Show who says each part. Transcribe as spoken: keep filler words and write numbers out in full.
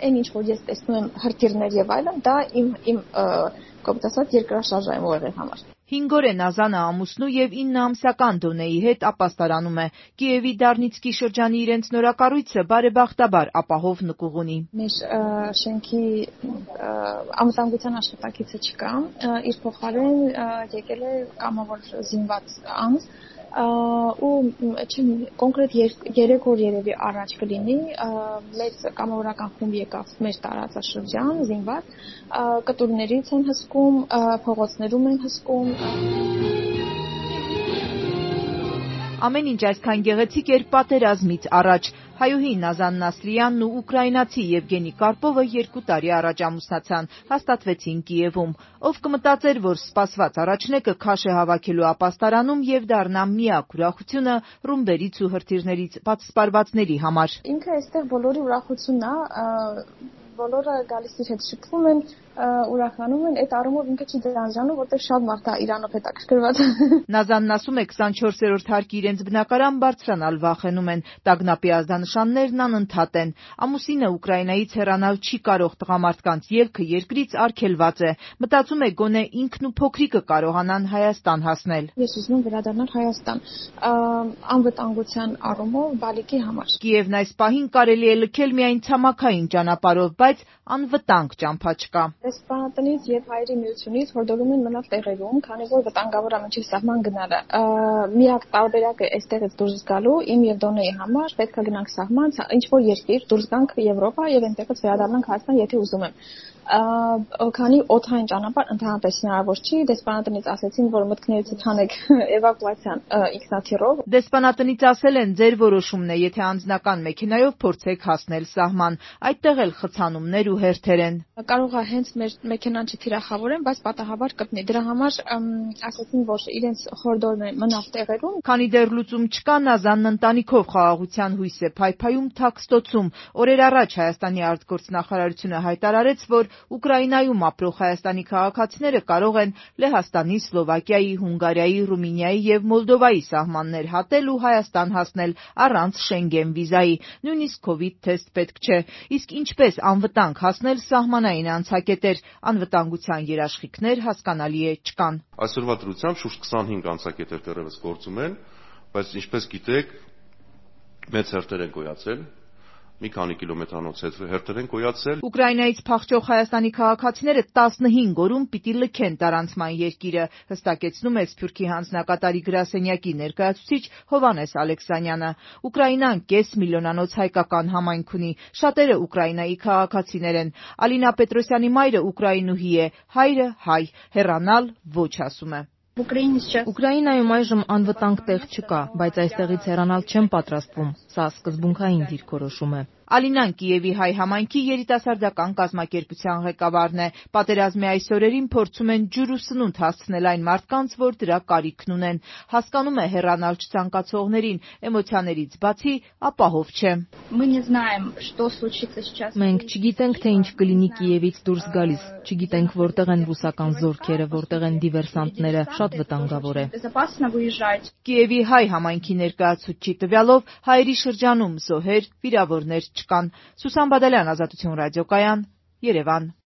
Speaker 1: Այն ինչ որ ես տեսնում եմ հրթիռներ եւ այլն, դա իմ իմ կոպիտ ասած երկրաշարժ է ուղեղի համար։
Speaker 2: Հինգ օր է Նազանը ամուսնու եւ իննամսյական Դոնեի հետ ապաստարանում է։ Կիևի Դարնիցկի շրջանի իրենց նորակառույցը բարեբախտաբար ապահով նկուղ ունի։
Speaker 1: Մեր շենքի անվտանգության աշխատակիցը չկա, իր փոխարեն եկել է կամավոր զինված անձ, ու կոնկրետ երեք օր երևի առաջ կլինի մեծ կամավորական խումբ եկավ մեր տարածաշրջան զինված, կտուրներից են հսկում, փողոցներում են հսկում։
Speaker 2: Ամեն ինչ այսքան գեղեցիկ էր պատերազմից առաջ։ Հայուհի Նազան Նասրյանն ու ուկրաինացի Եվգենի Կարպովը երկու տարի առաջ ամուսնացան, հաստատվեցին Կիևում։ Ով կմտածեր, որ սպասված առաջնեկը քաշ է հավաքելու ապաստարանում եւ դառնա միակ ուրախությունը ռումբերից ու հրթիռներից պատսպարվածների համար։
Speaker 1: Ինքը այստեղ բոլորի ուրախությունն է, բոլորը գալիս իր հետ շփվում են, ուրախանում են, այդ առումով ինքը չի դրանժանում, որտեղ շատ մարդ է իրանով հետաքրքրված։
Speaker 2: Նազանն ասում է քսանչորսերորդ հարկի իրենց բնակարան բարձրանալ վախենում են, տագնապի ազդանշաններն անընդհատ են։ Ամուսինը Ուկրաինայից հեռանալ չի կարող, տղամարդկանց ելքը երկրից արգելված է։ Մտածում է գոնե ինքն ու փոքրիկը կարողանան Հայաստան հասնել։
Speaker 1: Ես ուզում եմ վերադառնալ Հայաստան, անվտանգության առումով բալիկի համար։
Speaker 2: Կիևն այս պահին կարելի է լքել միայն ցամաքային ճանապարհով, բայց անվտանգ ճամփա չկա։
Speaker 1: Դեսպանատնից եւ Հայերի միությունից հորդորում են մնալ տեղերում, քանի որ վտանգավոր է մինչև սահման գնալը։ Միակ տարբերակը այստեղից դուրս գալու իմ եւ Դոնեի համար պետք է գնանք սահման, ինչ որ երկիր, դուրս գանք Եվրոպա եւ այնտեղից վերադառնանք Հայաստան, եթե ուզում եմ։ Քանի օդային ճանապարհ ընդհանրապես հնարավոր չի, դեսպանատնից ասեցին, որ մտքներից հանեք էվակուացիան ինքնաթիռով։
Speaker 2: Դեսպանատնից ասել են, ձեր որոշումն է, եթե անձնական մեքենայով փորձեք հասնել սահման, այդտեղ էլ խցանումներ ու հերթեր են։
Speaker 1: Կարող է հենց մեր մեքենան չթիրախավորեն, բայց պատահաբար կպնի։ Դրա համար ասացին, որ իրենց խորհուրդն է մնալ տեղերում։
Speaker 2: Քանի դեռ լուծում չկա, Նազանն ընտանիքով խաղաղության հույս է փայփայում թաքստոցում։ Օրեր առաջ Հայաստանի արտգործնախարարությունը հայտարարեց, որ Ուկրաինայում ապրող հայաստանի քաղաքացիները կարող են Լեհաստանի, Սլովակիայի, Հունգարիայի, Ռումինիայի եւ Մոլդովայի սահմաններ հատել ու Հայաստան հասնել առանց Շենգեն վիզայի։ Նույնիսկ կովիդ թեստ պետք չէ։ Իսկ ինչպես անվտանգ հասնել սահմանային անցակետեր, անվտանգության երաշխիքներ հասկանալի է չկան։
Speaker 3: Այսօրվա դրությամբ շուրջ քսանհինգ անցակետեր դեռևս գործում են, բայց ինչպես գիտեք, մեծ հերթեր են գոյացել։ Մի քանի կիլոմետրանոց հերթեր են գոյացել։
Speaker 2: Ուկրաինայից փախչող Հայաստանի քաղաքացիները տասնհինգ օրում պիտի լքեն տարանցման երկիրը, հստակեցնում է Սփյուռքի հանձնակատարի գրասենյակի ներկայացուցիչ Հովհաննես Ալեքսանյանը։ Ուկրաինան կես միլիոնանոց հայկական համայնք ունի, շատերը Ուկրաինայի քաղաքացիներ են։ Ալինա Պետրոսյանի մայրը ուկրաինուհի է, հայրը հայ, հեռանալ ոչ ասում է։
Speaker 4: Ուկրաինայում այժմ անվտանգ տեղ չկա, բայց այստեղից հեռանալ չեմ պատրաստվում։ Սա սկզբունքային դիրքորոշում է։
Speaker 2: Ալինան Կիևի հայ համայնքի երիտասարդական կազմակերպության ղեկավարն է։ Պատերազմի այս օրերին փորձում են ջուր ու սնունդ հասցնել այն մարդկանց, որ դրա կարիքն ունեն։ Հասկանում է հեռանալ չցանկացողներին, էմոցիաներից բացի ապահով չէ։
Speaker 4: Մենք չգիտենք, թե ինչ կլինի Կիևից դուրս գալիս, չգիտենք որտեղ են ռուսական զորքերը, որտեղ են դիվերսանտները, շատ վտանգավոր է։
Speaker 2: Կիևի հայ համայնքի ներկայացուցչի տվյալով հայերի շրջանում զոհեր, վիրավորներ չկան։ Սուսան Բադալյան, Ազատություն ռադիոկայան, Երևան։